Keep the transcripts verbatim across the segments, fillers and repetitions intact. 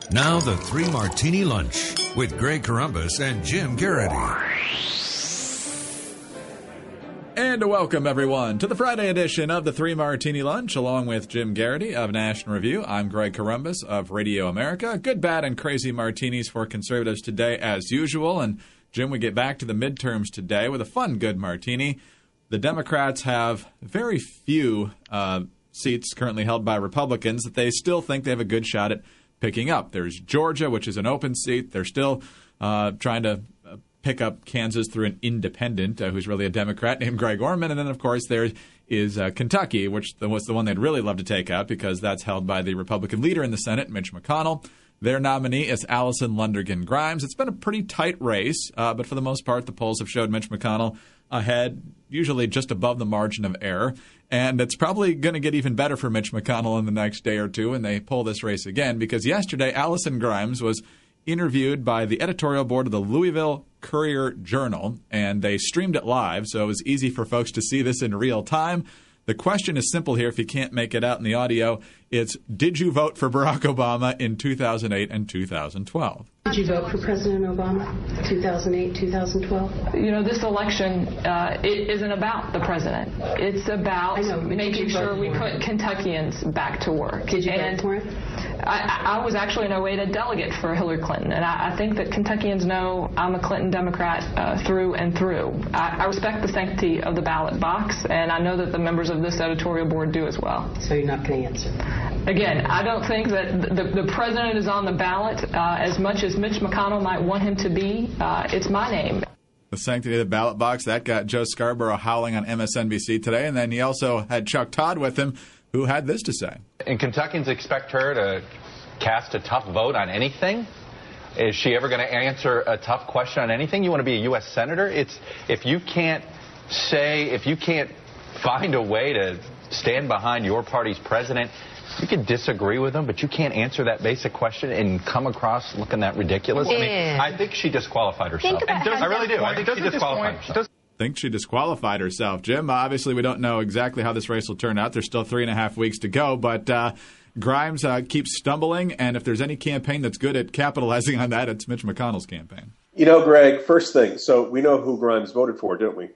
Now the Three Martini Lunch with Greg Corombos and Jim Garrity. And welcome, everyone, to the Friday edition of the Three Martini Lunch, along with Jim Garrity of National Review. I'm Greg Corombos of Radio America. Good, bad, and crazy martinis for conservatives today, as usual. And, Jim, we get back to the midterms today with a fun, good martini. The Democrats have very few uh, seats currently held by Republicans that they still think they have a good shot at picking up. There's Georgia, which is an open seat. They're still uh, trying to uh, pick up Kansas through an independent uh, who's really a Democrat named Greg Orman. And then, of course, there is uh, Kentucky, which was the one they'd really love to take out because that's held by the Republican leader in the Senate, Mitch McConnell. Their nominee is Allison Lundergan Grimes. It's been a pretty tight race, uh, but for the most part, the polls have showed Mitch McConnell ahead, usually just above the margin of error. And it's probably going to get even better for Mitch McConnell in the next day or two when they pull this race again, because yesterday Allison Grimes was interviewed by the editorial board of the Louisville Courier-Journal, and they streamed it live, so it was easy for folks to see this in real time. The question is simple here, if you can't make it out in the audio. It's, did you vote for Barack Obama in two thousand eight and two thousand twelve? Did you vote for President Obama, two thousand eight, two thousand twelve? You know, this election uh, it isn't about the president. It's about know, making sure we put Kentuckians back to work. Did you and vote for it? I, I was actually in a way a delegate for Hillary Clinton, and I, I think that Kentuckians know I'm a Clinton Democrat uh, through and through. I, I respect the sanctity of the ballot box, and I know that the members of this editorial board do as well. So you're not going to answer? Again, I don't think that the, the president is on the ballot uh, as much as Mitch McConnell might want him to be. Uh, it's my name. The sanctity of the ballot box, that got Joe Scarborough howling on M S N B C today, and then he also had Chuck Todd with him, who had this to say. And Kentuckians expect her to cast a tough vote on anything? Is she ever going to answer a tough question on anything? You want to be a U S senator? It's if you can't say, if you can't find a way to stand behind your party's president, you can disagree with them, but you can't answer that basic question and come across looking that ridiculous. Yeah. I mean, I think she disqualified herself. Think about I really do. I think she disqualified herself. Think she disqualified herself. Jim, obviously we don't know exactly how this race will turn out. There's still three and a half weeks to go, but uh, Grimes uh, keeps stumbling, and if there's any campaign that's good at capitalizing on that, it's Mitch McConnell's campaign. You know, Greg, first thing, so we know who Grimes voted for, don't we?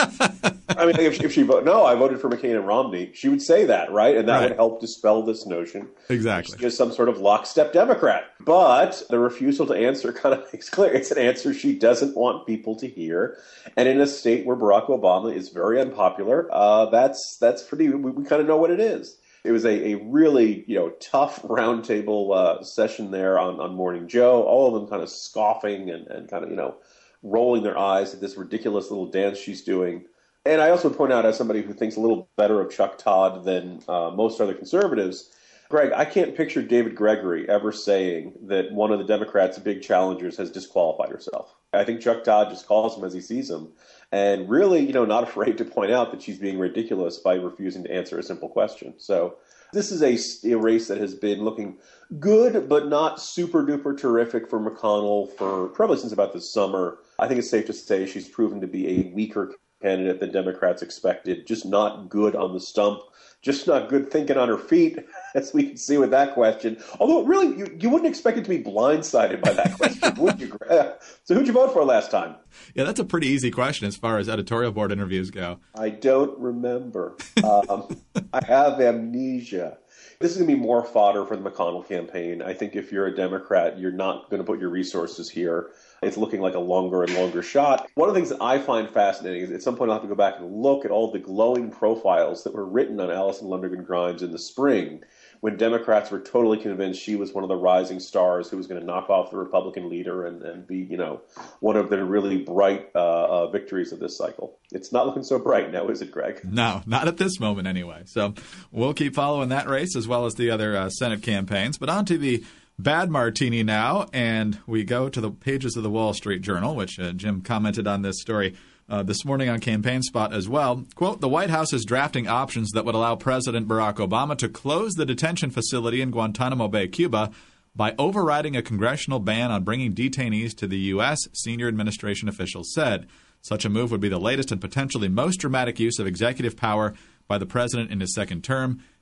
I mean, if, if she voted, no, I voted for McCain and Romney, she would say that, right? And that right. would help dispel this notion. Exactly. She's just some sort of lockstep Democrat. But the refusal to answer kind of makes clear it's an answer she doesn't want people to hear. And in a state where Barack Obama is very unpopular, uh, that's that's pretty, we, we kind of know what it is. It was a, a really, you know, tough roundtable uh, session there on, on Morning Joe, all of them kind of scoffing and, and kind of, you know, rolling their eyes at this ridiculous little dance she's doing. And I also point out, as somebody who thinks a little better of Chuck Todd than uh, most other conservatives, Greg, I can't picture David Gregory ever saying that one of the Democrats' big challengers has disqualified herself. I think Chuck Todd just calls him as he sees him, and really, you know, not afraid to point out that she's being ridiculous by refusing to answer a simple question. So this is a, a race that has been looking good, but not super duper terrific for McConnell for probably since about the summer. I think it's safe to say she's proven to be a weaker candidate than Democrats expected, just not good on the stump, just not good thinking on her feet, as we can see with that question. Although, really, you, you wouldn't expect it to be blindsided by that question, would you? So who'd you vote for last time? Yeah, that's a pretty easy question as far as editorial board interviews go. I don't remember. Um, I have amnesia. This is going to be more fodder for the McConnell campaign. I think if you're a Democrat, you're not going to put your resources here. It's looking like a longer and longer shot. One of the things that I find fascinating is at some point I'll have to go back and look at all the glowing profiles that were written on Allison Lundergan Grimes in the spring when Democrats were totally convinced she was one of the rising stars who was going to knock off the Republican leader and, and be, you know, one of the really bright uh, uh, victories of this cycle. It's not looking so bright now, is it, Greg? No, not at this moment anyway. So we'll keep following that race as well as the other uh, Senate campaigns. But on to the bad martini now, and we go to the pages of the Wall Street Journal, which uh, Jim commented on this story uh, this morning on Campaign Spot as well. Quote, the White House is drafting options that would allow President Barack Obama to close the detention facility in Guantanamo Bay, Cuba, by overriding a congressional ban on bringing detainees to the U S, senior administration officials said. Such a move would be the latest and potentially most dramatic use of executive power by the president in his second term.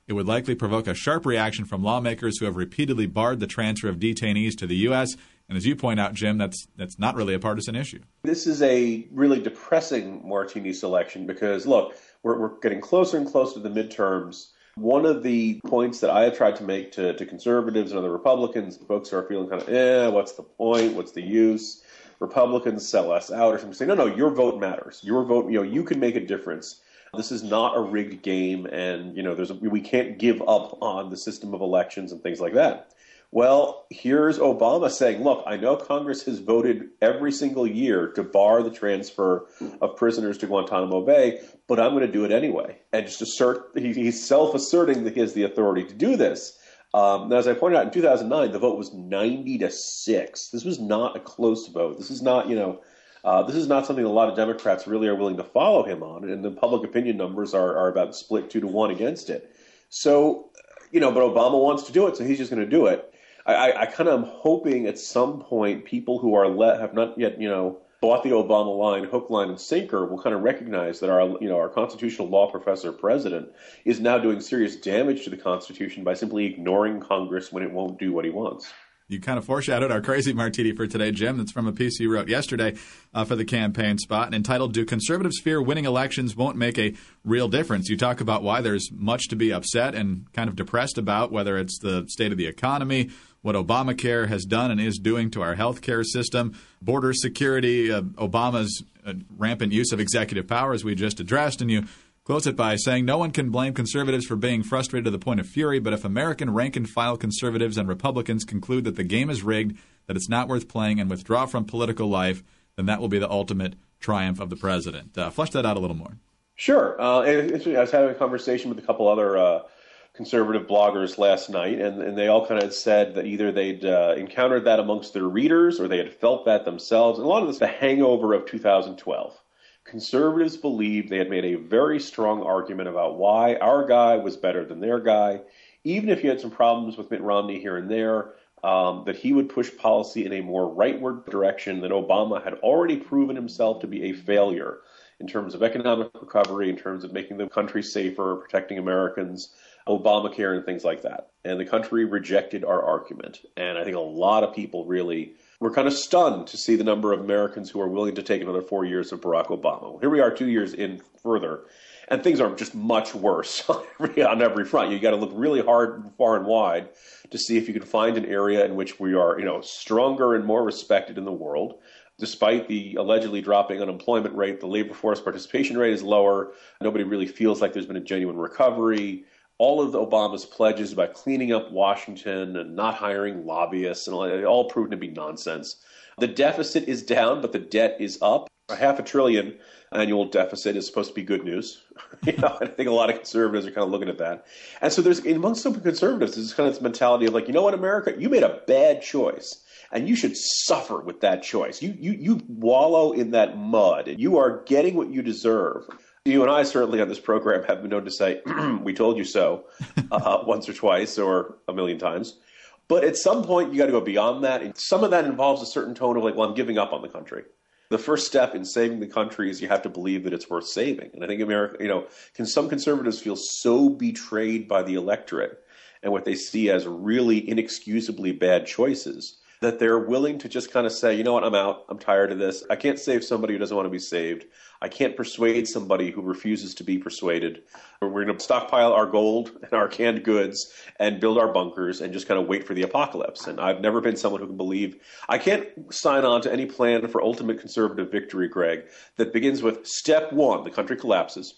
It would likely provoke a sharp reaction from lawmakers who have repeatedly barred the transfer of detainees to the U S. And as you point out, Jim, that's that's not really a partisan issue. This is a really depressing martini selection because, look, we're, we're getting closer and closer to the midterms. One of the points that I have tried to make to, to conservatives and other Republicans, folks are feeling kind of, eh, what's the point? What's the use? Republicans sell us out or something. Say, no, no, your vote matters. Your vote, you know, you can make a difference. This is not a rigged game, and you know, there's a, we can't give up on the system of elections and things like that. Well, here's Obama saying, look, I know Congress has voted every single year to bar the transfer of prisoners to Guantanamo Bay, but I'm going to do it anyway. And just assert, he, he's self-asserting that he has the authority to do this. Um, now, as I pointed out, in two thousand nine, the vote was ninety to six. This was not a close vote. This is not, you know, uh, this is not something a lot of Democrats really are willing to follow him on. And the public opinion numbers are, are about split two to one against it. So, you know, but Obama wants to do it, so he's just going to do it. I, I kind of am hoping at some point people who are le- have not yet, you know, bought the Obama line, hook, line, and sinker will kind of recognize that our, you know, our constitutional law professor president is now doing serious damage to the Constitution by simply ignoring Congress when it won't do what he wants. You kind of foreshadowed our crazy martini for today, Jim. That's from a piece you wrote yesterday uh, for the campaign spot entitled, Do Conservatives Fear Winning Elections Won't Make a Real Difference? You talk about why there's much to be upset and kind of depressed about, whether it's the state of the economy, what Obamacare has done and is doing to our health care system, border security, uh, Obama's uh, rampant use of executive power, as we just addressed. And you close it by saying, no one can blame conservatives for being frustrated to the point of fury, but if American rank-and-file conservatives and Republicans conclude that the game is rigged, that it's not worth playing, and withdraw from political life, then that will be the ultimate triumph of the president. Uh, flesh that out a little more. Sure. Uh, and I was having a conversation with a couple other uh, conservative bloggers last night, and, and they all kind of said that either they'd uh, encountered that amongst their readers or they had felt that themselves. And a lot of this, the hangover of two thousand twelve. Conservatives believed they had made a very strong argument about why our guy was better than their guy, even if you had some problems with Mitt Romney here and there, um, that he would push policy in a more rightward direction than Obama had already proven himself to be a failure in terms of economic recovery, in terms of making the country safer, protecting Americans, Obamacare and things like that. And the country rejected our argument. And I think a lot of people really were kind of stunned to see the number of Americans who are willing to take another four years of Barack Obama. Well, here we are two years in further, and things are just much worse on every, on every front. You got to look really hard, far and wide to see if you can find an area in which we are, you know, stronger and more respected in the world. Despite the allegedly dropping unemployment rate, the labor force participation rate is lower. Nobody really feels like there's been a genuine recovery. All of the Obama's pledges about cleaning up Washington and not hiring lobbyists and all, all proven to be nonsense. The deficit is down, but the debt is up. A half a trillion annual deficit is supposed to be good news. you know, I think a lot of conservatives are kind of looking at that. And so there's, amongst some conservatives, there's kind of this mentality of like, you know what, America, you made a bad choice. And you should suffer with that choice. You, you, you wallow in that mud. And you are getting what you deserve. You and I certainly on this program have been known to say, we told you so, uh, once or twice or a million times. But at some point, you got to go beyond that. And some of that involves a certain tone of like, well, I'm giving up on the country. The first step in saving the country is you have to believe that it's worth saving. And I think America, you know, can some conservatives feel so betrayed by the electorate and what they see as really inexcusably bad choices that they're willing to just kind of say, you know what, I'm out. I'm tired of this. I can't save somebody who doesn't want to be saved. I can't persuade somebody who refuses to be persuaded. We're going to stockpile our gold and our canned goods and build our bunkers and just kind of wait for the apocalypse. And I've never been someone who can believe – I can't sign on to any plan for ultimate conservative victory, Greg, that begins with step one, the country collapses.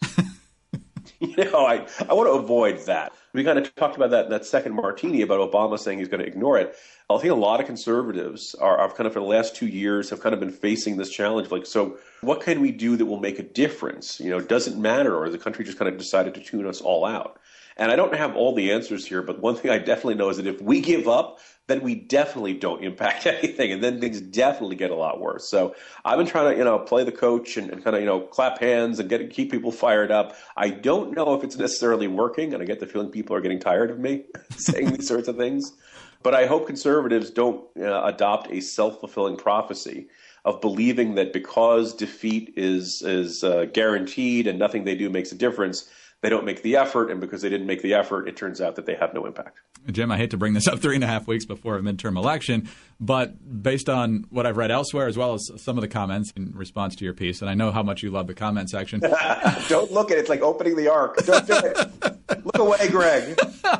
You know, I, I want to avoid that. We kind of talked about that in that second martini about Obama saying he's going to ignore it. I think a lot of conservatives are, are kind of for the last two years have kind of been facing this challenge. Like, so what can we do that will make a difference? You know, it doesn't matter, or the country just kind of decided to tune us all out. And I don't have all the answers here, but one thing I definitely know is that if we give up, then we definitely don't impact anything, and then things definitely get a lot worse. So I've been trying to, you know, play the coach and, and kind of, you know, clap hands and get keep people fired up. I don't know if it's necessarily working, and I get the feeling people are getting tired of me saying these sorts of things. But I hope conservatives don't uh, adopt a self-fulfilling prophecy of believing that because defeat is is uh, guaranteed and nothing they do makes a difference, they don't make the effort, and because they didn't make the effort, it turns out that they have no impact. Jim, I hate to bring this up three and a half weeks before a midterm election, but based on what I've read elsewhere, as well as some of the comments in response to your piece, and I know how much you love the comment section. Don't look at it. It's like opening the ark. Don't do it. Look away, Greg.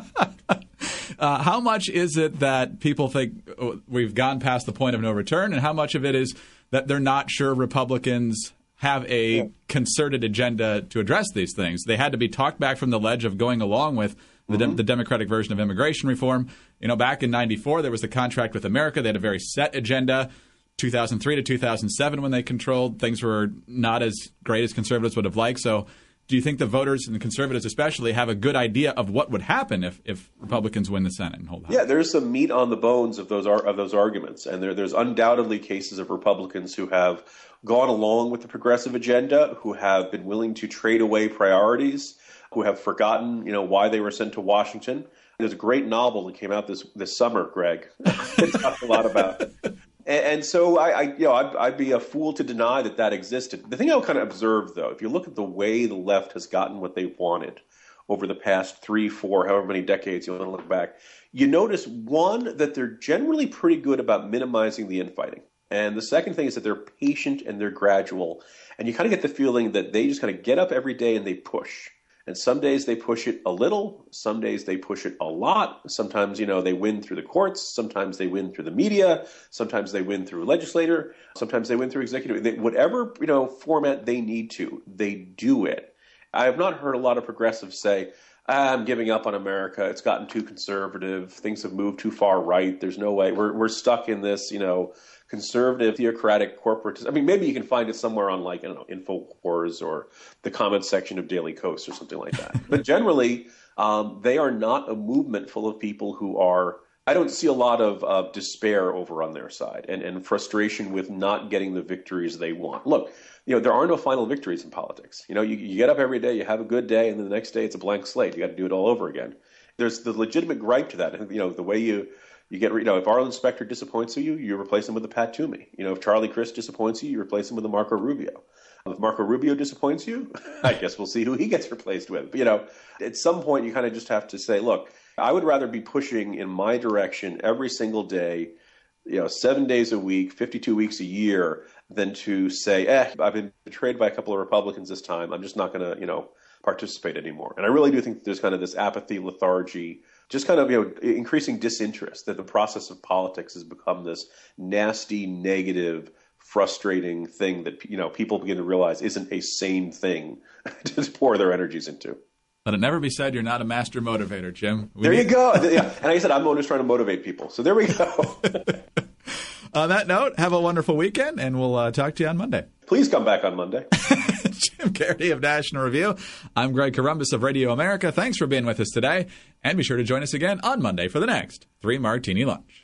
Uh, how much is it that people think we've gone past the point of no return, and how much of it is that they're not sure Republicans have a yeah. concerted agenda to address these things? They had to be talked back from the ledge of going along with the, mm-hmm. de- the Democratic version of immigration reform. You know, back in ninety-four, there was the Contract with America. They had a very set agenda. two thousand three to two thousand seven, when they controlled, things were not as great as conservatives would have liked. So do you think the voters and the conservatives especially have a good idea of what would happen if, if Republicans win the Senate and hold the House? Yeah, there's some meat on the bones of those of those arguments. And there, there's undoubtedly cases of Republicans who have gone along with the progressive agenda, who have been willing to trade away priorities, who have forgotten, you know, why they were sent to Washington. There's a great novel that came out this this summer, Greg. It talks a lot about it. And, and so I, I, you know, I'd, I'd be a fool to deny that that existed. The thing I'll kind of observe, though, if you look at the way the left has gotten what they wanted over the past three, four, however many decades you want to look back, you notice, one, that they're generally pretty good about minimizing the infighting. And the second thing is that they're patient and they're gradual. And you kind of get the feeling that they just kind of get up every day and they push. And some days they push it a little. Some days they push it a lot. Sometimes, you know, they win through the courts. Sometimes they win through the media. Sometimes they win through a legislator. Sometimes they win through executive. They, whatever, you know, format they need to, they do it. I have not heard a lot of progressives say, I'm giving up on America. It's gotten too conservative. Things have moved too far right. There's no way. We're we're stuck in this, you know, conservative, theocratic, corporate. I mean, maybe you can find it somewhere on, like, I don't know, InfoWars or the comments section of Daily Kos or something like that. But generally, um, they are not a movement full of people who are. I don't see a lot of uh, despair over on their side and, and frustration with not getting the victories they want. Look, you know, there are no final victories in politics. You know, you, you get up every day, you have a good day, and then the next day it's a blank slate. You got to do it all over again. There's the legitimate gripe to that. You know, the way you you get, you know, if Arlen Specter disappoints you, you replace him with a Pat Toomey. You know, if Charlie Crist disappoints you, you replace him with a Marco Rubio. If Marco Rubio disappoints you, I guess we'll see who he gets replaced with. But, you know, at some point you kind of just have to say, look, I would rather be pushing in my direction every single day, you know, seven days a week, fifty-two weeks a year, than to say, eh, I've been betrayed by a couple of Republicans this time. I'm just not going to, you know, participate anymore. And I really do think there's kind of this apathy, lethargy, just kind of, you know, increasing disinterest, that the process of politics has become this nasty, negative, frustrating thing that, you know, people begin to realize isn't a sane thing to pour their energies into. Let it never be said you're not a master motivator, Jim. We there need- you go. Yeah. And like I said, I'm always trying to motivate people. So there we go. On that note, have a wonderful weekend, and we'll uh, talk to you on Monday. Please come back on Monday. Jim Garrity of National Review. I'm Greg Corombos of Radio America. Thanks for being with us today, and be sure to join us again on Monday for the next Three Martini Lunch.